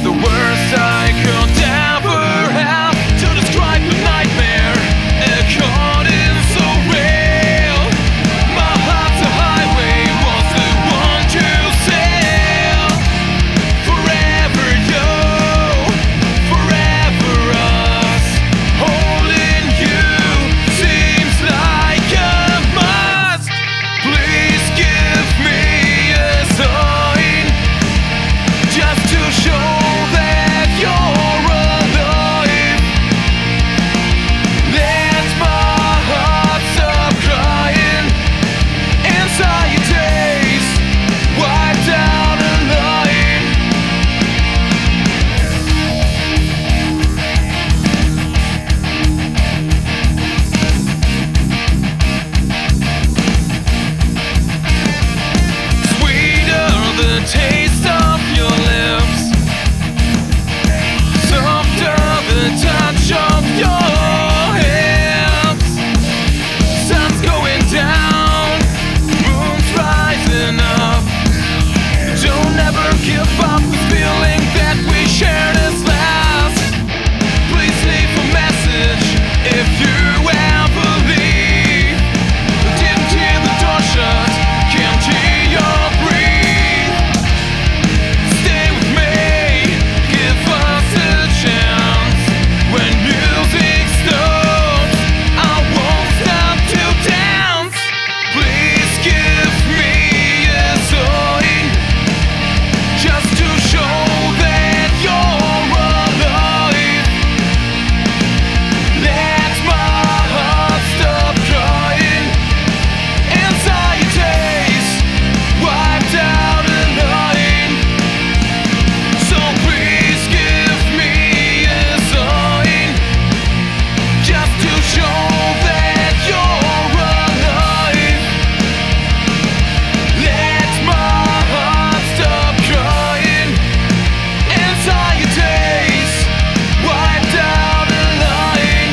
the worst I could ever have to describe the nightmare. A caught so real. My heart's a highway, was the one to sail. Forever you, forever us. Holding you seems like a must. Please give me a sign, just to show that you're alive. Let my heart stop crying. Anxieties wiped out a line. Sweeter the taste of your lips, softer the touch of your hips. Sun's going down, moon's rising up. Don't ever give up this feeling that we shared as last. Please leave a message if you ever leave. Didn't hear the door shut, can't hear your breathe. Stay with me, give us a chance. When music stops, I won't stop to dance. Please give me a sign, just to show that you're alive. Let my heart stop crying. Anxieties wiped out a line. So please give me a sign, just to show that you're alive. Let my heart stop crying. Anxieties wiped out a line.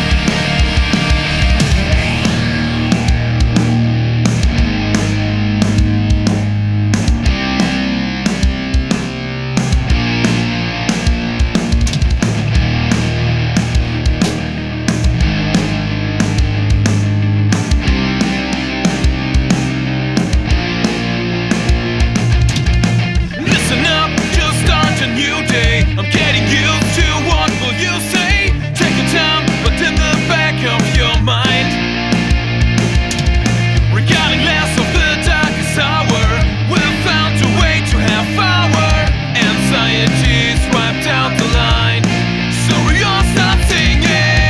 Listen up, just start a new day. I'm getting used to what will you say. Take your time, but in the back of your mind, regarding less of the darkest hour, we've found a way to have our anxieties wiped out the line. So we all start singing.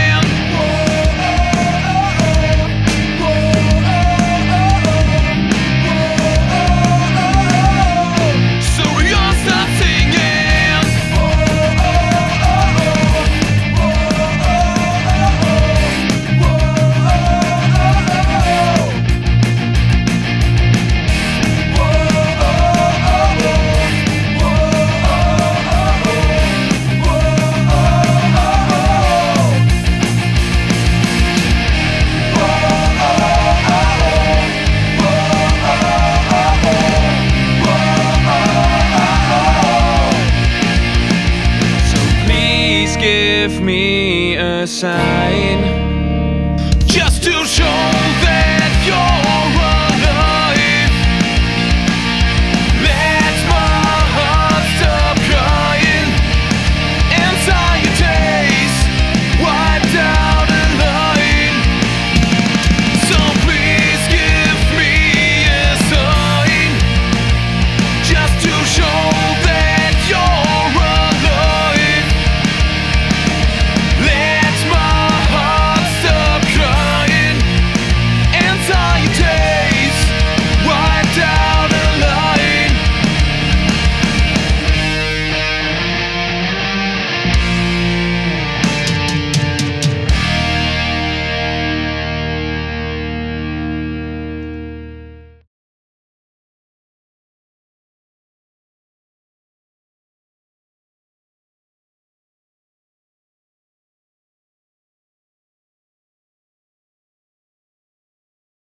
So we all start singing. So please give me a sign, just to show